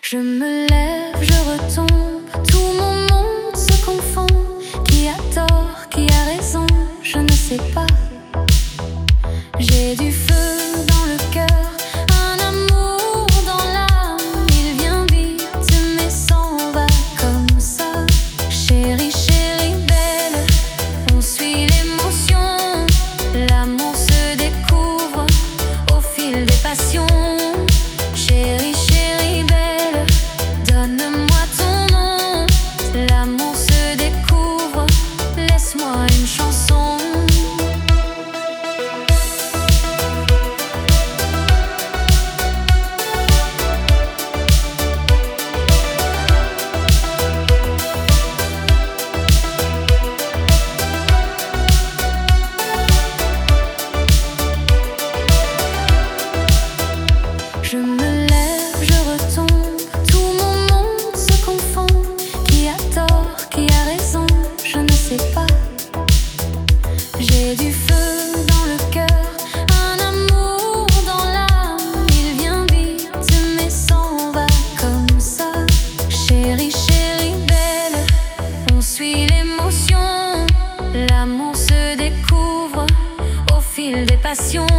Je me lève, je retombe, tout mon monde se confond. Qui a tort, qui a raison, je ne sais pas. J'ai du feu dans le cœur, un amour dans l'âme. Il vient vite mais s'en va comme ça. Chérie, chérie belle, on suit l'émotion. L'amour se découvre au fil des passions. Chérie, chérie belle, donne-moi ton nom. L'amour se découvre, laisse-moi une chanson. Je me lève, je retombe, tout mon monde se confond. Qui a tort, qui a raison, je ne sais pas. J'ai du feu dans le cœur, un amour dans l'âme. Il vient vite mais s'en va comme ça. Chérie, chérie belle, on suit l'émotion. L'amour se découvre au fil des passions.